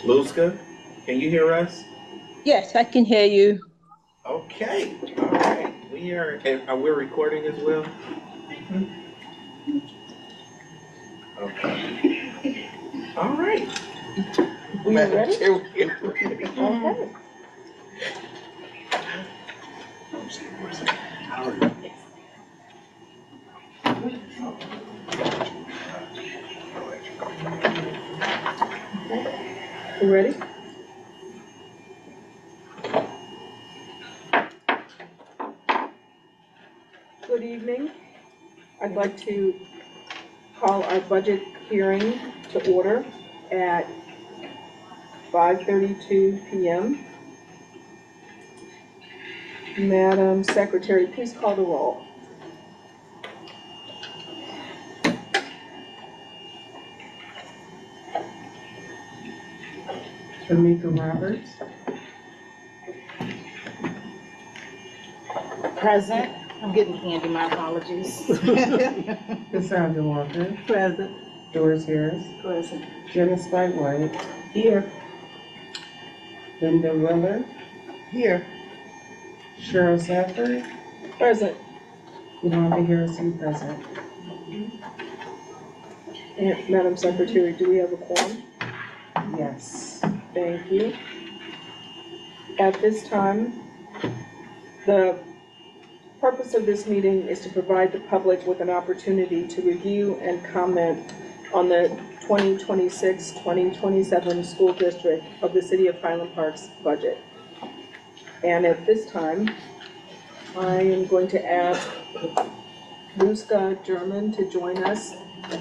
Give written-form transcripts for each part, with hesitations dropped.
Luska, can you hear us? Yes, I can hear you. Okay. All right. We are. Are we recording as well? Okay. All right. We ready? Okay. You ready? Good evening. I'd like to call our budget hearing to order at 5:32 p.m. Madam Secretary, please call the roll. Tamika Roberts. Present. I'm getting candy, my apologies. Cassandra Walker. Present. Doris Harris. Present. Jenna Spike White. Here. Linda Weller. Here. Cheryl Safford. Present. Yolanda Harrison present. And Madam Secretary, do we have a quorum? Yes. Thank you. At this time, the purpose of this meeting is to provide the public with an opportunity to review and comment on the 2026-2027 school district of the City of Highland Park's budget. And at this time, I am going to ask Luska German to join us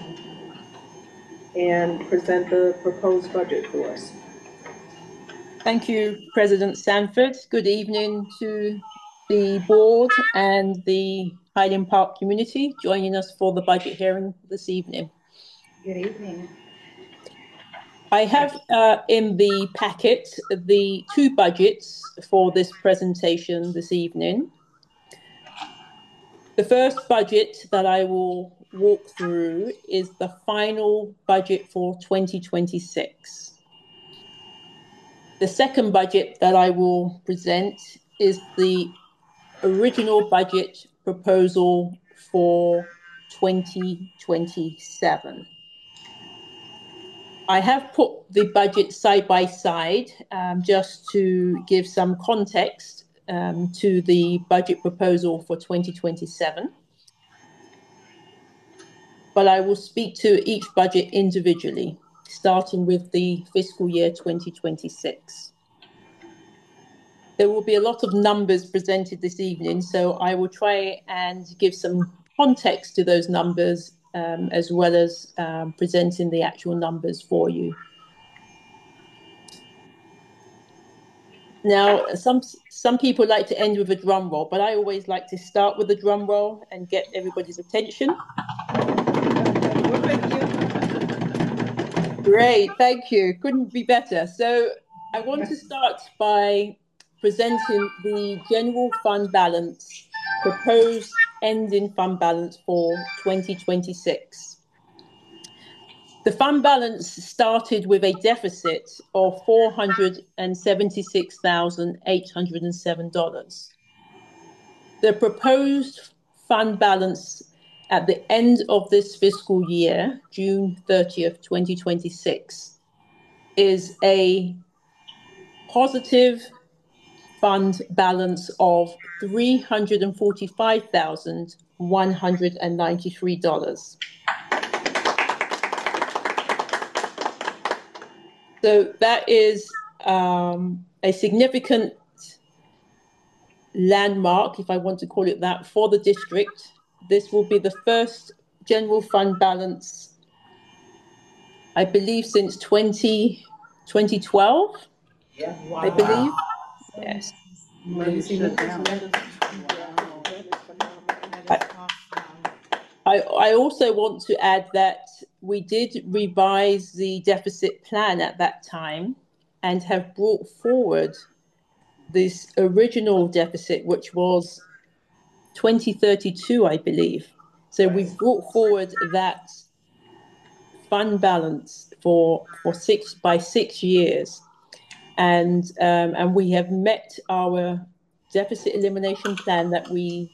and present the proposed budget for us. Thank you, President Sanford. Good evening to the board and the Highland Park community joining us for the budget hearing this evening. Good evening. I have in the packet the two budgets for this presentation this evening. The first budget that I will walk through is the final budget for 2026. The second budget that I will present is the original budget proposal for 2027. I have put the budget side by side just to give some context to the budget proposal for 2027. But I will speak to each budget individually, starting with the fiscal year 2026. There will be a lot of numbers presented this evening, so I will try and give some context to those numbers as well as presenting the actual numbers for you. Now, some people like to end with a drum roll, but I always like to start with a drum roll and get everybody's attention. Great, thank you. Couldn't be better. So I want to start by presenting the general fund balance, proposed ending fund balance for 2026. The fund balance started with a deficit of $476,807. The proposed fund balance at the end of this fiscal year, June 30th, 2026, is a positive fund balance of $345,193. So that is a significant landmark, if I want to call it that, for the district. This will be the first general fund balance, I believe, since 2012. Yeah. Wow. I believe. Yes. I also want to add that we did revise the deficit plan at that time and have brought forward this original deficit, which was 2032, I believe. So we've brought forward that fund balance for 6 years, and we have met our deficit elimination plan that we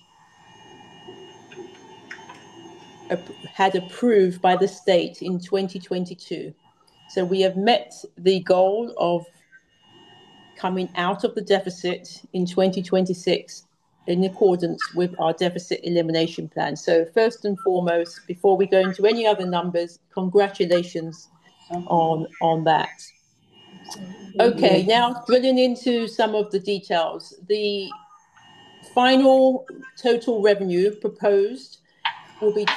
had approved by the state in 2022. So we have met the goal of coming out of the deficit in 2026 in accordance with our deficit elimination plan. So first and foremost, before we go into any other numbers, congratulations on that. Okay, now drilling into some of the details. The final total revenue proposed will be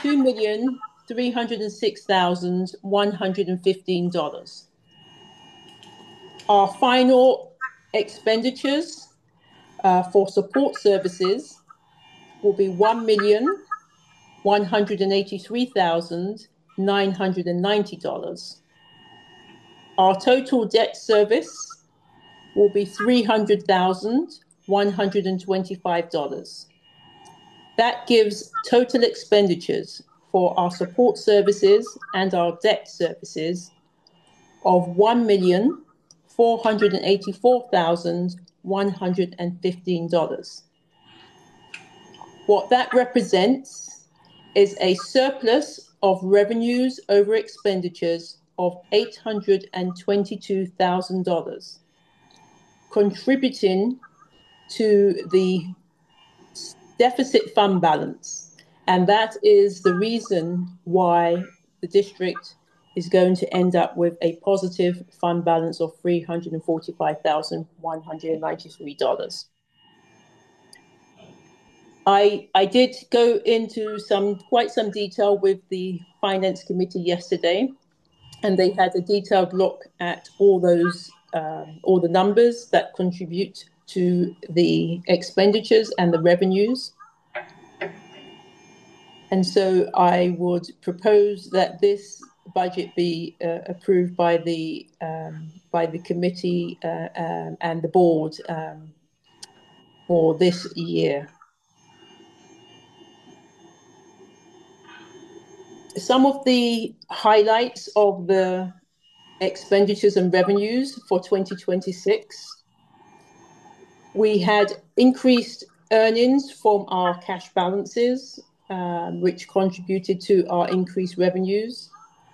$2,306,115. Our final expenditures for support services will be $1,183,990. Our total debt service will be $300,125. That gives total expenditures for our support services and our debt services of $1,484,115. What that represents is a surplus of revenues over expenditures of $822,000, contributing to the deficit fund balance. And that is the reason why the district is going to end up with a positive fund balance of $345,193. I did go into quite some detail with the Finance Committee yesterday, and they had a detailed look at all the numbers that contribute to the expenditures and the revenues. And so I would propose that this budget be approved by the committee and the board for this year. Some of the highlights of the expenditures and revenues for 2026. We had increased earnings from our cash balances, which contributed to our increased revenues.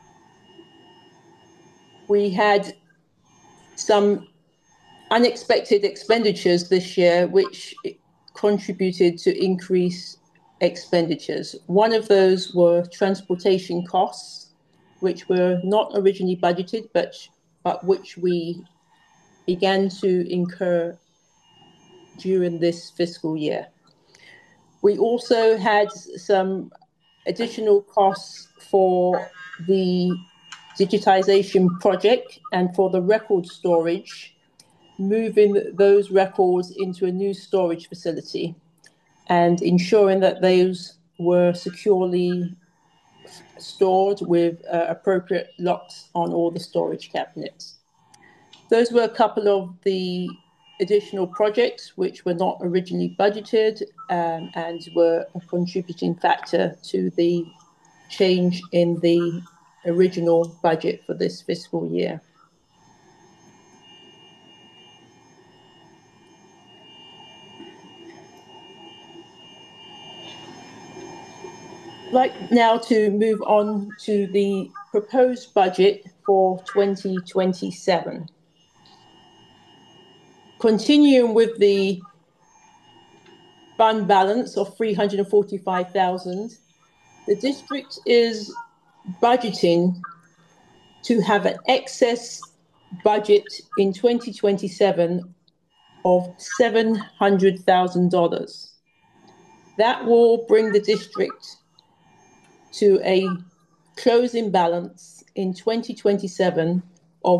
We had some unexpected expenditures this year, which contributed to increased expenditures. One of those were transportation costs, which were not originally budgeted, but which we began to incur during this fiscal year. We also had some additional costs for the digitization project and for the record storage, moving those records into a new storage facility and ensuring that those were securely stored with appropriate locks on all the storage cabinets. Those were a couple of the additional projects which were not originally budgeted and were a contributing factor to the change in the original budget for this fiscal year. I'd like now to move on to the proposed budget for 2027. Continuing with the fund balance of $345,000, the district is budgeting to have an excess budget in 2027 of $700,000. That will bring the district to a closing balance in 2027 of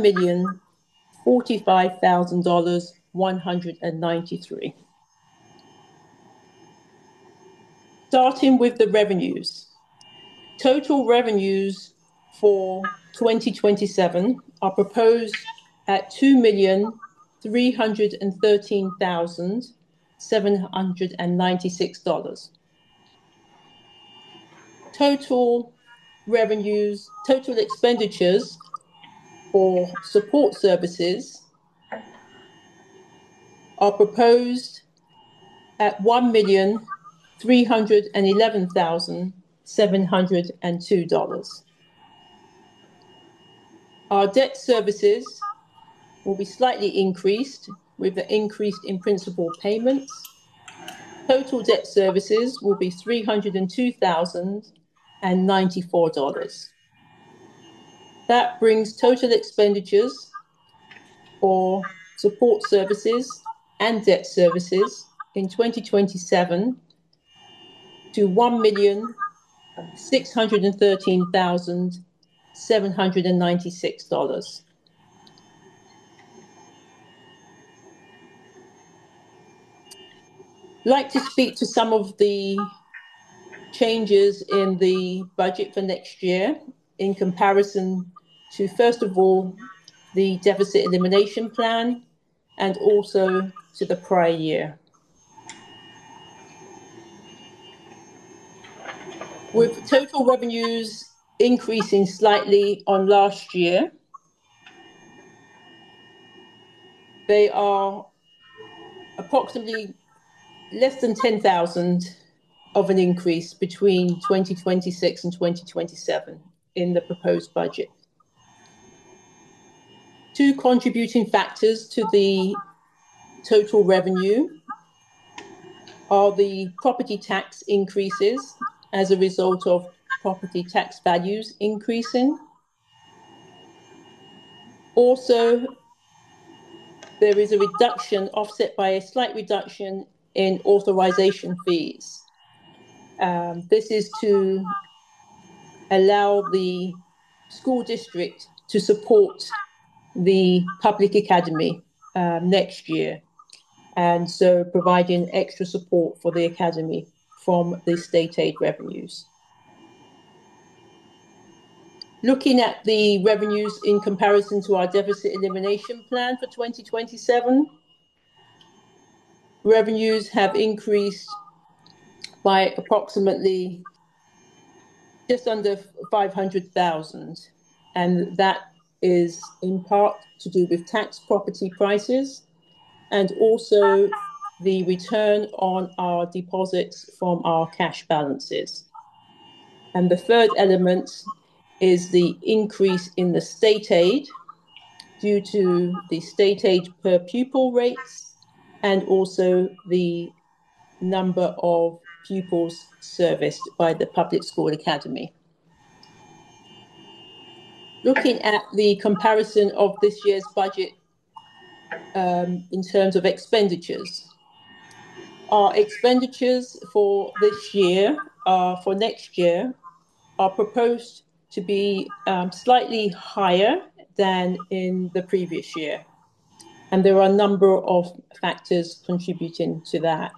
$1,045,193. Starting with the revenues. Total revenues for 2027 are proposed at $2,313,796. Total expenditures for support services are proposed at $1,311,702. Our debt services will be slightly increased with the increase in principal payments. Total debt services will be $302,094. That brings total expenditures for support services and debt services in 2027 to $1,613,796. I'd like to speak to some of the changes in the budget for next year in comparison to, first of all, the deficit elimination plan and also to the prior year. With total revenues increasing slightly on last year, they are approximately less than 10,000 of an increase between 2026 and 2027 in the proposed budget. Two contributing factors to the total revenue are the property tax increases as a result of property tax values increasing. Also, there is a reduction offset by a slight reduction in authorization fees. This is to allow the school district to support the public academy next year, and so providing extra support for the academy from the state aid revenues. Looking at the revenues in comparison to our deficit elimination plan for 2027, revenues have increased by approximately just under 500,000, and that is in part to do with tax property prices and also the return on our deposits from our cash balances. And the third element is the increase in the state aid due to the state aid per pupil rates and also the number of pupils serviced by the public school academy. Looking at the comparison of this year's budget in terms of expenditures, our expenditures for this year, for next year, are proposed to be slightly higher than in the previous year. And there are a number of factors contributing to that.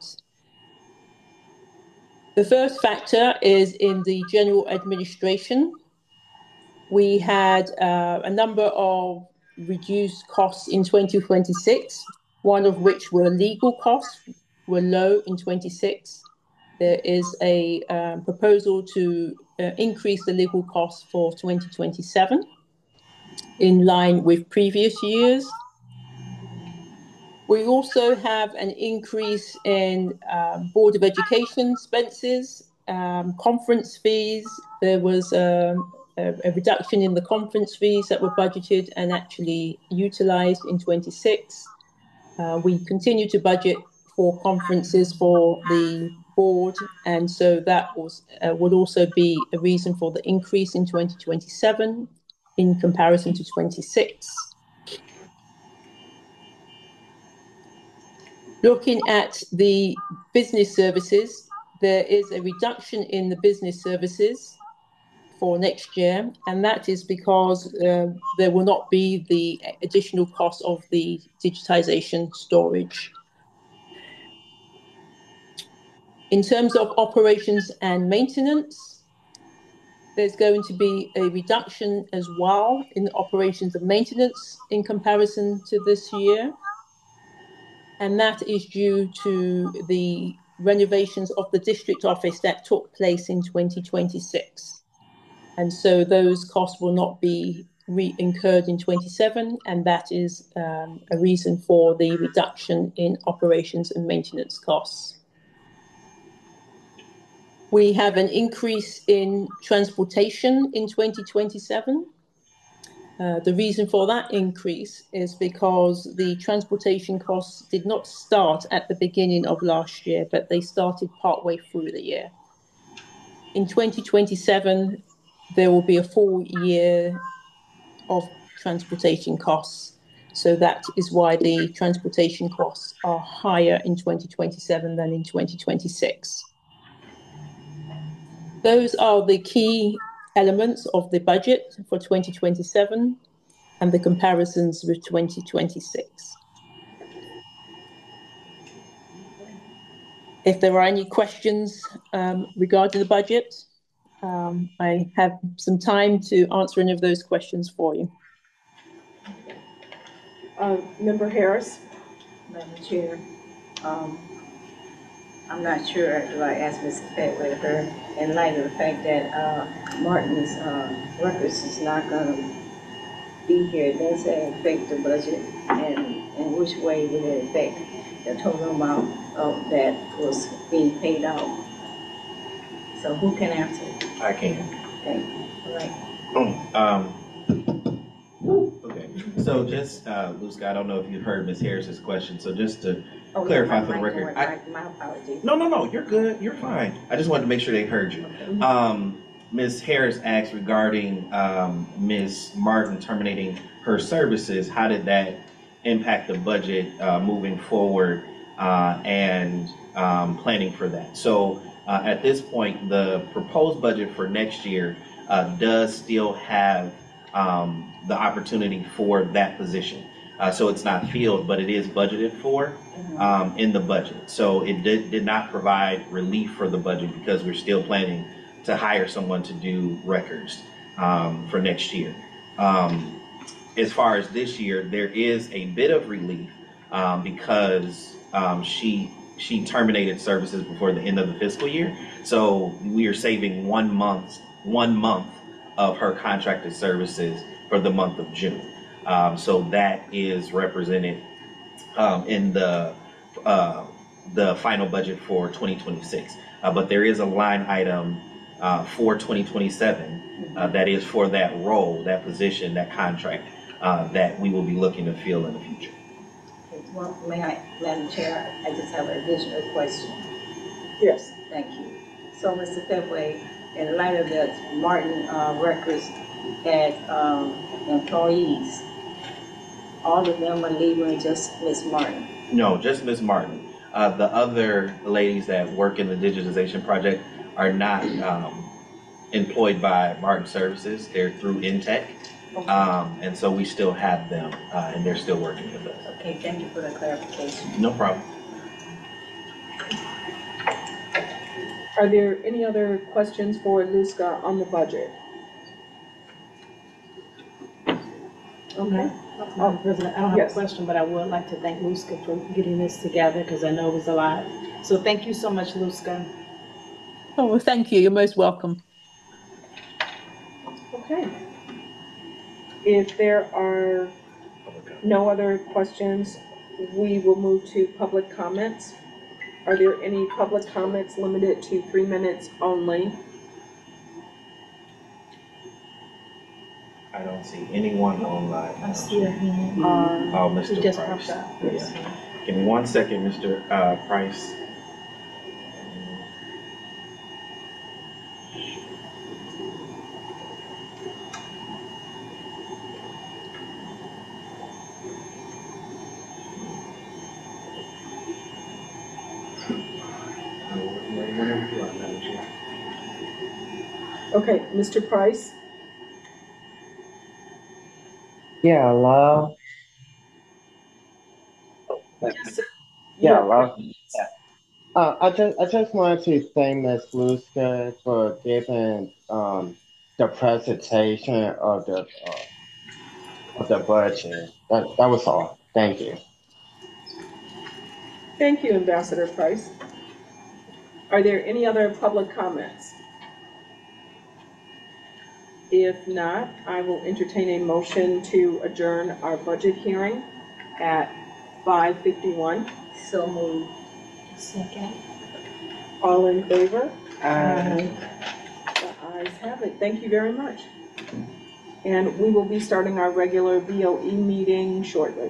The first factor is in the general administration. We had a number of reduced costs in 2026, one of which were legal costs were low in 26. There is a proposal to increase the legal costs for 2027 in line with previous years. We also have an increase in Board of Education expenses, conference fees. There was a reduction in the conference fees that were budgeted and actually utilized in 26. We continue to budget for conferences for the board, and so that would also be a reason for the increase in 2027 in comparison to 26. Looking at the business services, there is a reduction in the business services for next year, and that is because there will not be the additional cost of the digitization storage. In terms of operations and maintenance, there's going to be a reduction as well in operations and maintenance in comparison to this year. And that is due to the renovations of the district office that took place in 2026. And so those costs will not be incurred in 27, and that is a reason for the reduction in operations and maintenance costs. We have an increase in transportation in 2027. The reason for that increase is because the transportation costs did not start at the beginning of last year, but they started partway through the year. In 2027, there will be a full year of transportation costs. So that is why the transportation costs are higher in 2027 than in 2026. Those are the key elements of the budget for 2027 and the comparisons with 2026. If there are any questions regarding the budget, I have some time to answer any of those questions for you. Member Harris? Madam Chair, I'm not sure if I asked Ms. Petway her, in light of the fact that Martin's records is not gonna be here, does that affect the budget? And in which way would it affect the total amount of that was being paid out? So who can answer? I can. Okay, all right. Okay, so just, Luska, I don't know if you heard Ms. Harris's question, so just to clarify for the record. My apologies. No, you're good, you're fine. I just wanted to make sure they heard you. Ms. Harris asked regarding Ms. Martin terminating her services, how did that impact the budget moving forward and planning for that? So at this point, the proposed budget for next year does still have the opportunity for that position. So it's not filled, but it is budgeted for in the budget. So it did not provide relief for the budget because we're still planning to hire someone to do records for next year. As far as this year, there is a bit of relief because she terminated services before the end of the fiscal year. So we are saving 1 month of her contracted services for the month of June. So that is represented in the final budget for 2026. But there is a line item for 2027 that is for that role, that position, that contract that we will be looking to fill in the future. Well, may I, Madam Chair, I just have an additional question. Yes. Thank you. So, Mr. Petway, in light of that, Martin records as employees, all of them are leaving, just Ms. Martin? No, just Ms. Martin. The other ladies that work in the digitization project are not employed by Martin Services. They're through Intech. And so we still have them and they're still working with us. Okay, thank you for the clarification. No problem. Are there any other questions for Luska on the budget? Okay. Madam President, I don't have Yes. a question, but I would like to thank Luska for getting this together because I know it was a lot. So thank you so much, Luska. Oh, well, thank you. You're most welcome. Okay. If there are no other questions, we will move to public comments. Are there any public comments limited to 3 minutes only? I don't see anyone online. I see her hand. Oh, Mr. She just Price. popped up. Yeah. Give me 1 second, Mr. Price. Okay, Mr. Price? Yeah, hello. Yeah, hello. I just wanted to thank Ms. Luska for giving the presentation of the budget. That was all. Thank you. Thank you, Ambassador Price. Are there any other public comments? If not, I will entertain a motion to adjourn our budget hearing at 5:51. So moved. Second. All in favor? Aye. The ayes have it. Thank you very much. And we will be starting our regular BOE meeting shortly.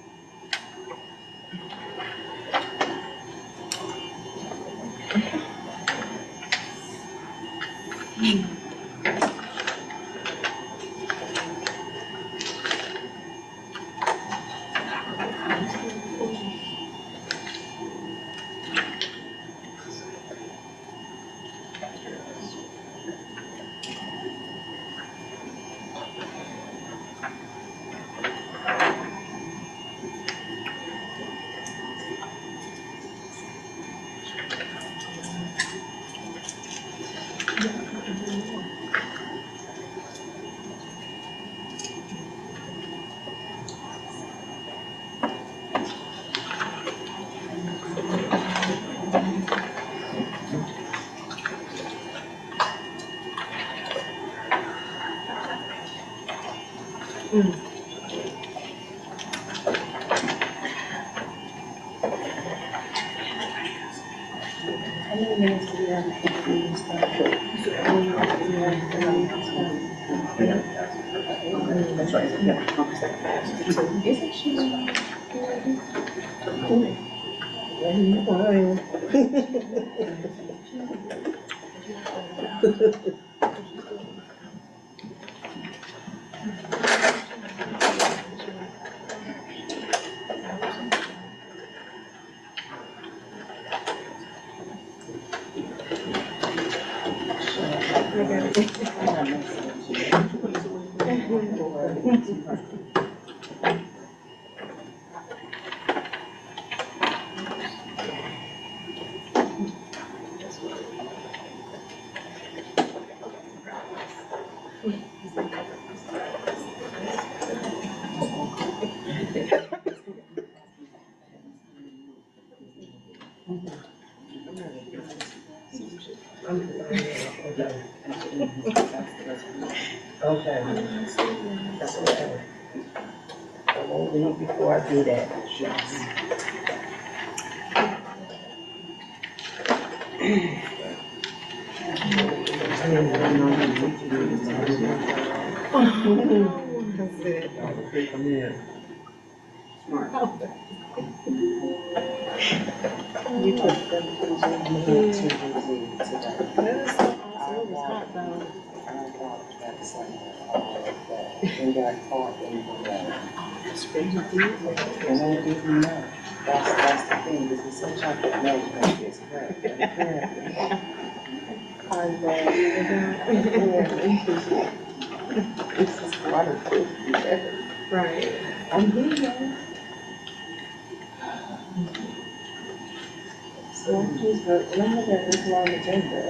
Okay. That's okay. I won't leave before I do that. You took them to and got caught in the and I didn't know. That's the thing, this is such chocolate milk that is wet. This is waterproof. Right. I'm here. So just remember that this long agenda.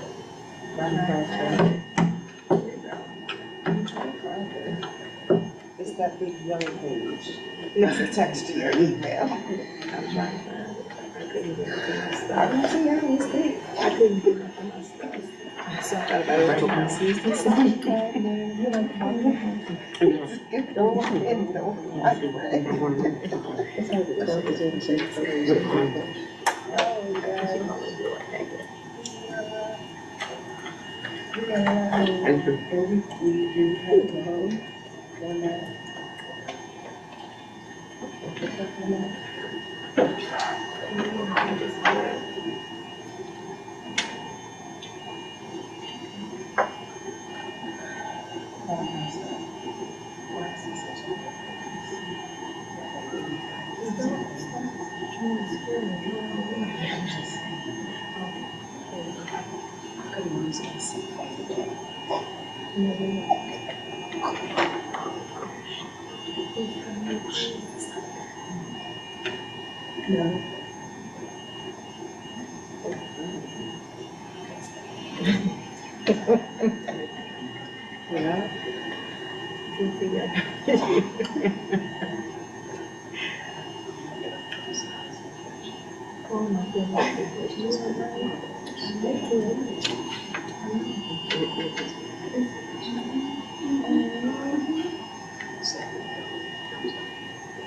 It's that big yellow page. It's attached to your email. I'm trying to find it. I couldn't get nothing else. I didn't see any mistake. I couldn't get nothing else. So I thought about it.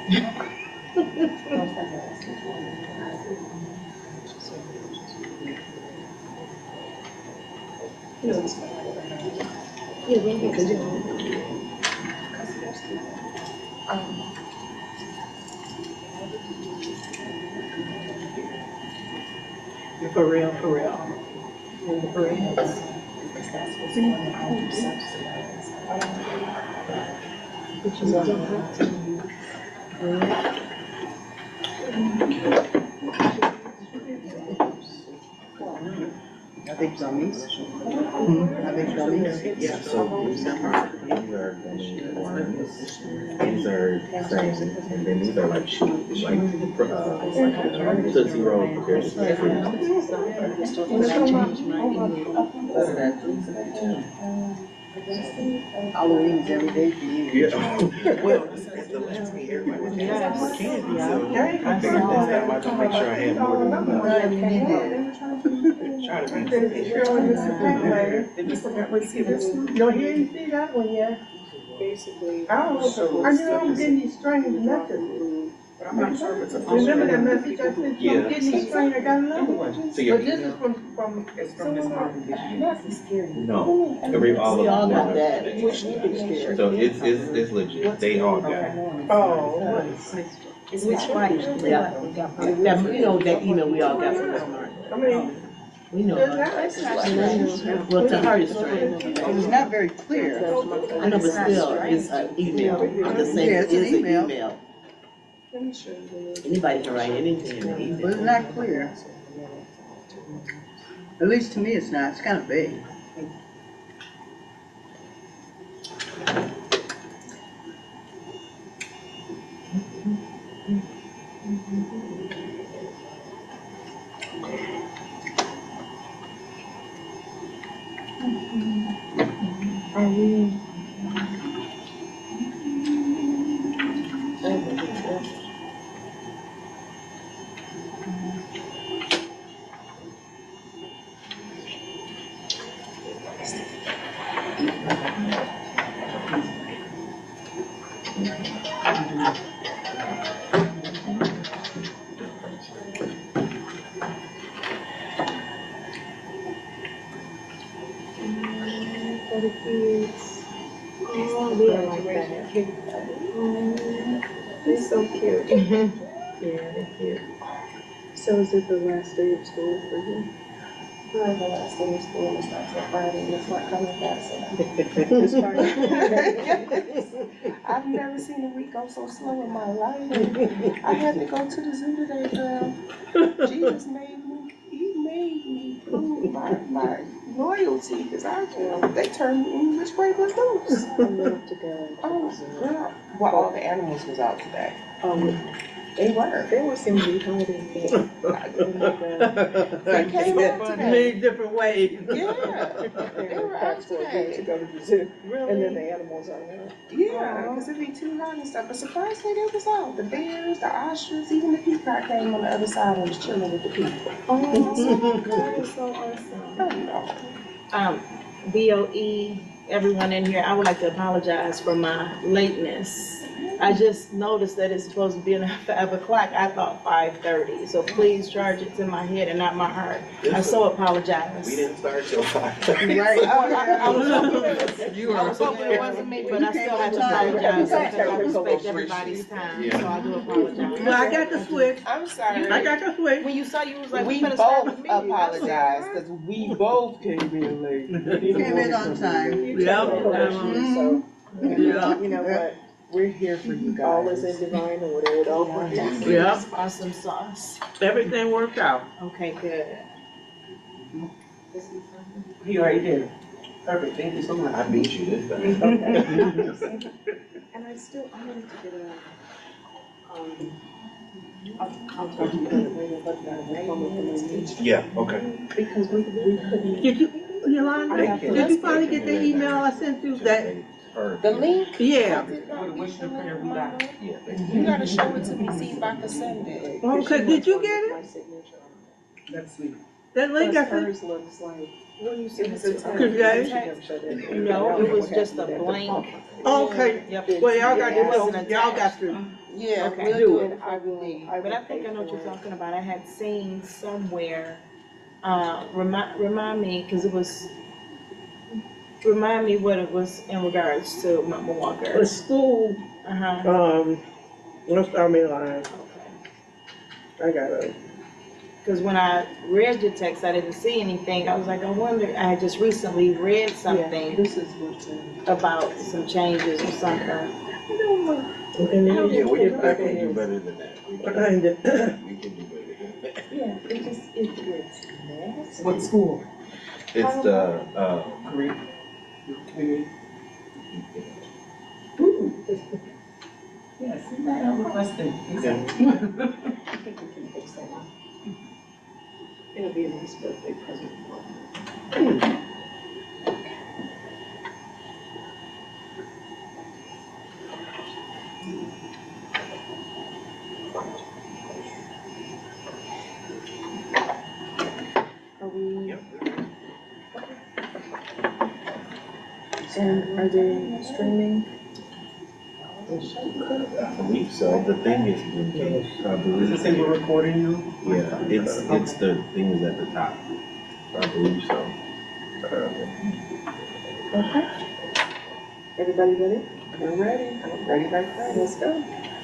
For real, for real. For real. I think dummies. I think dummies. Yeah. So these are dummy ones. These are frames, and then these are like shoes, like Tootsie Roll prepared to be Halloween's every day for you. Yeah. Well, it's the last thing everybody has for candy, so I figured this time I just make sure I had more than enough. Try to be. No, he ain't see that one yet. Basically. I knew I was getting these strange messages. I'm not sure if it's a. Remember that message I sent you? Yeah. I'm getting these strange, I got another one. So your But this email? is from. It's from Ms. Martin this year. No, every all of We all them. got that. Which you can share. So it's legit. They all got it. Oh. Which one? Yeah. That, you know, that email we all got from Ms. Martin. I mean, We know. Well, to her it's strange. It's not very clear. I know, but still, it's an email. The same, it's an email. let me show you. Anybody can write anything in the email. But it's not clear. At least to me, it's not. It's kind of vague. Are we? For the kids. Oh, they are like that. They're so cute. Yeah, they're cute. So is it the last day of school for you? The last day of school is not till Friday, and it's not coming back, so. This Friday? I've never seen a week go so slow in my life. I had to go to the zoo today, girl. Jesus made me, he made me prove my loyalty, because they turned me English break loose. I love to go. Oh, girl. Well, all the animals was out today. They were. They were seem to be hiding. They came out today. Many different ways. Yeah. They were out today. to go to the zoo. And then the animals are there. Yeah, because it'd be too hot and stuff. But surprisingly, they was out. The bears, the ostrich, even the peacock came on the other side and was chilling with the people. Oh, that is so awesome. BOE, everyone in here, I would like to apologize for my lateness. I just noticed that it's supposed to be at 5 o'clock. I thought 5:30. So please charge it to my head and not my heart. I so apologize. We didn't start till 5. Right. I was hoping it wasn't me, but I still have to apologize because I respect everybody's time. So I do apologize. Well, I got the switch. I'm sorry. I got the switch. When you saw, you was like, We we finna start both the meeting. apologize because we both came in late. Came in on time. You Yeah. took the election, so, Yeah. you know what? We're here for you guys. All is in divine order. It all works out. Yeah. Awesome sauce. Everything worked out. Okay, good. You already did. Perfect. Thank you so much. I beat you this time. And I wanted to get I'll talk to you about it later, but that Yeah, okay. because we couldn't. Did you, Yolanda, They did you finally get the email I sent you? That, The link? yeah. Yeah, You gotta show it to me, see if I can send it. Okay, did you get it? My signature on That it. link I Plus sent? hers looks like What do you say? It was a text. Could you guys- No, it was just a blank. Okay, Yep. well, y'all got It wasn't to, y'all got attached. to, Yeah, Okay. we'll do do it. it before we leave. But I think I know what you're talking about. I had seen somewhere, remind me, because it was, remind me what it was in regards to Mama the Walker. school, Uh-huh. let's start me line, Okay. I got it. Because when I read your text, I didn't see anything. I was like, I wonder, I had just recently read something This is what's about some changes or something. Yeah, we can do better than that. We can do better than that. Yeah, it just, it's nasty. What school? It's the, Yes, I have a question. yeah. I think we can fix that. It'll be a nice birthday present. Are we? And are they streaming? I believe so. The thing is, I believe. Does it say we're recording you? Yeah, it's the thing is at the top. I believe so. Okay. Everybody ready? We're ready. Ready back there. Let's go.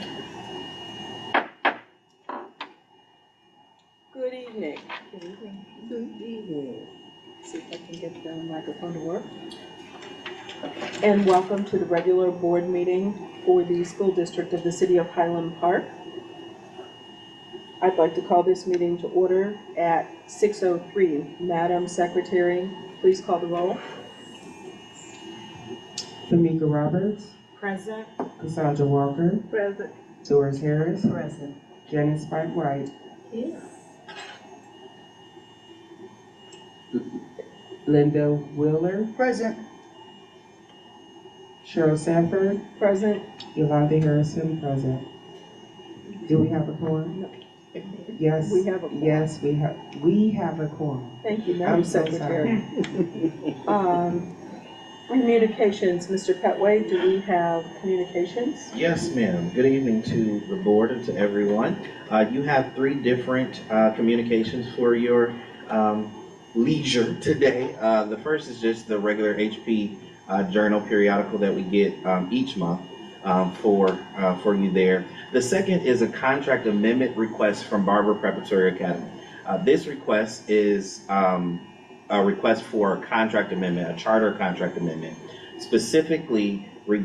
Good evening. Good evening. Good evening. See if I can get the microphone to work. And welcome to the regular board meeting for the school district of the city of Highland Park. I'd like to call this meeting to order at 6:03. Madam Secretary, please call the roll. Tamika Roberts, Present. Cassandra Walker, Present. Doris Harris, Present. Janice Spike White, Yes. Linda Wheeler, Present. Cheryl Sanford, Present. Yolanda Harrison, present. Do we have a quorum? Yes. We have a quorum. Yes, we have a quorum. Thank you, Madam I'm so Secretary. Communications, Mr. Petway, do we have communications? Yes, ma'am. Good evening to the board and to everyone. You have 3 different communications for your leisure today. The first is just the regular HP journal periodical that we get each month for you there. The second is a contract amendment request from Barber Preparatory Academy. This request is a request for a contract amendment, a charter contract amendment, specifically